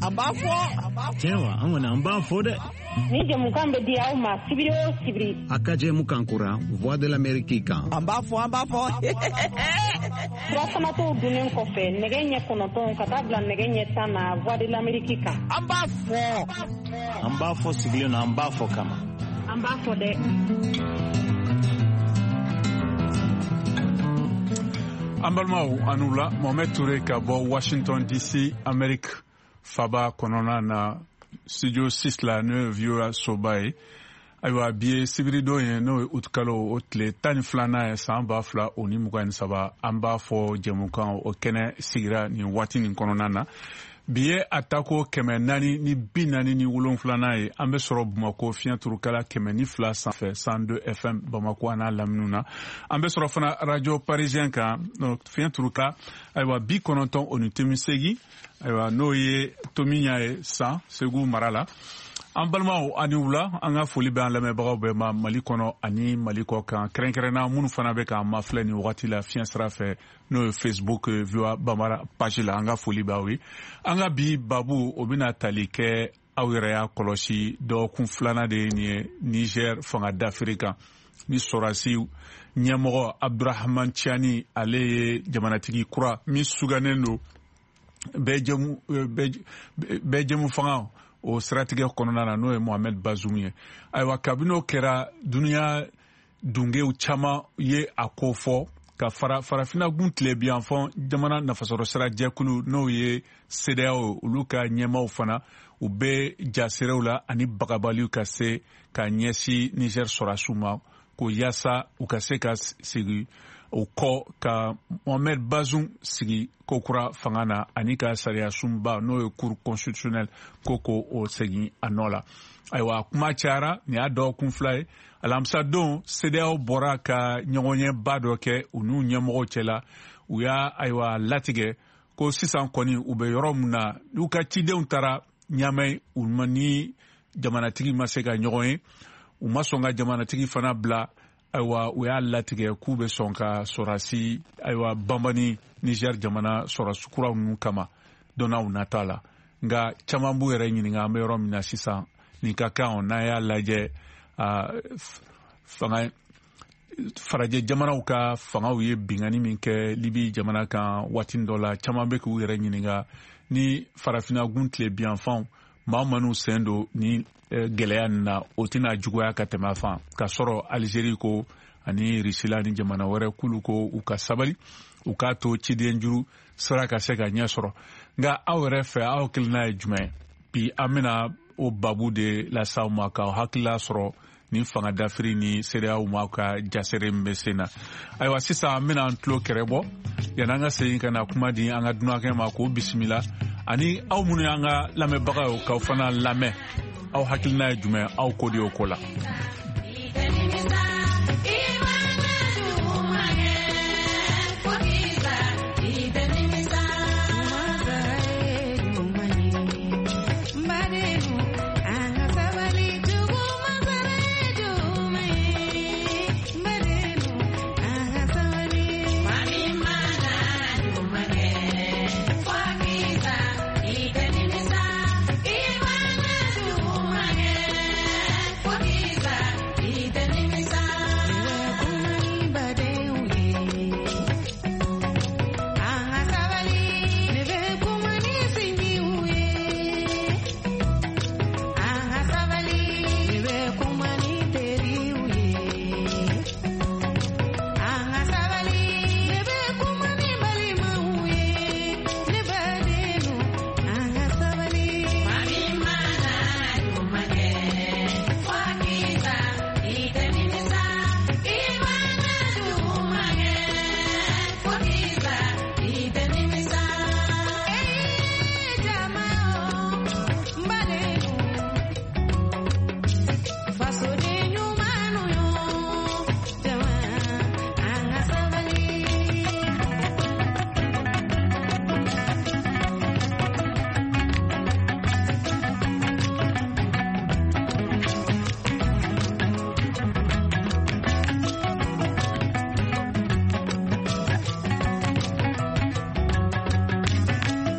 Tiens, on a un bas faux. Ni jamukan be di aw ma sibiri o sibiri. Akaje mukankura, voix de l'Amérique kan. Amba fo. Furafana to dunen kɔfɛ nɛgɛ ɲɛ 9 ka taa bila nɛgɛ ɲɛ 10 na voix de l'Amérique kan. Amba fo sigilen na amba fo kama. Amba fo dɛ. Ambalmaw anula Mohamed Touré ka bɔ Washington DC Amérique faba kɔnɔna na studio 6 la ne vieux sobaye aywa biye sibirido ye no utkalo otle tani flana ye samba fla oni mugan saba amba fo jemukan o kene sigira ni wati ni kɔnɔna na biye atako kɛmɛ nani ni binani ni wolonfilana ye an bɛ sɔrɔ Bamako fiɲɛ turukala kɛmɛ ni fila sanfɛ 102 FM Bamako ana laminu na an bɛ sɔrɔ fana radio parisien kan fiɲɛ turukala aywa 98.8 aywa n'o ye Tomiya ye san Segu mara la an balimaw ani wula an ka foli bɛ an lamɛnbagaw bɛɛ ma Mali kɔnɔ ani Mali kɔ kan kɛrɛnkɛrɛnna minnu fana bɛ k'an mafilɛ nin wagati la fiɲɛ sira fɛ n'o ye Facebook VOA Bambara page la an ka foli b'aw ye an ka bi babu o bɛna tali kɛ aw yɛrɛ y'a kɔlɔsi dɔgɔkun filanan de ye nin ye Niger fanga dafiri kan ni sɔrɔdasi ɲɛmɔgɔ Abdurahman Tiani ale ye jamanatigi kura min sugannen don bɛɛ jɛmu fanga o siratigɛ kɔnɔna na n'o ye Mohamed Bazoum ye ayiwa kabini o kɛra duniya dungew caman ye a ko fɔ ka farafina gun tile bi yanfan jamana nafasɔrɔ sira jɛkulu n'o ye CEDEAO olu ka ɲɛmaw fana u bɛ jaserew la ani bagabaliw ka se ka ɲɛsi Niger sɔrɔdasiw ma ko yaasa u ka se ka sigi o kɔ ka Mohamed Bazoum sigi kokura fanga na ani ka sariya sunba n'o ye cour constitutionnel ko o segin a nɔ la ayiwa kuma cayara nin y'a dɔgɔkun fila ye alamisa don CEDEAO bɔra ka ɲɔgɔnɲɛba dɔ kɛ u n'u ɲɛmɔgɔw cɛla u y'a ayiwa latigɛ ko sisan kɔni u bɛ yɔrɔ min na n'u ka cidenw taara ɲamɛ u ma ni jamanatigi ma se ka ɲɔgɔn ye u ma sɔn ka jamanatigi fana bila ayiwa u y'a latigɛ k'u bɛ sɔn ka sɔrɔdasi ayiwa banbani Niger jamana sɔrɔdasi kuraw ninnu kama dɔnnaw nata la nka caman b'u yɛrɛ ɲininka an bɛ yɔrɔ min na sisan nin ka kan n'an y'a lajɛ farajɛ jamanaw ka fangaw ye bingani min kɛ Libi jamana kan waati dɔ la caman bɛ k'u yɛrɛ ɲininka ni farafina gun tile biyanfanw maa minnu sen don ni gɛlɛya nin na o tɛna juguya ka tɛmɛ a fan ka sɔrɔ Alizeri ko ani Risila ni jamana wɛrɛ kulu ko u ka sabali u k'a to ciden juru sira ka se ka ɲɛ sɔrɔ nka aw yɛrɛ fɛ aw hakilina ye jumɛn bi an bɛna o babu de las'aw ma k'aw hakilila sɔrɔ ni fanga dafiri ni CEDEAO ma ka jasere min bɛ sen na ayiwa sisan an bɛna an tulo kɛrɛ bɔ yanni an ka segin ka na kuma di an ka dunankɛ ma k'o bisimila ani aw minnu y'an ka lamɛnbagaw ye k'aw fana lamɛn aw hakilina ye jumɛn aw ko de y'o ko la.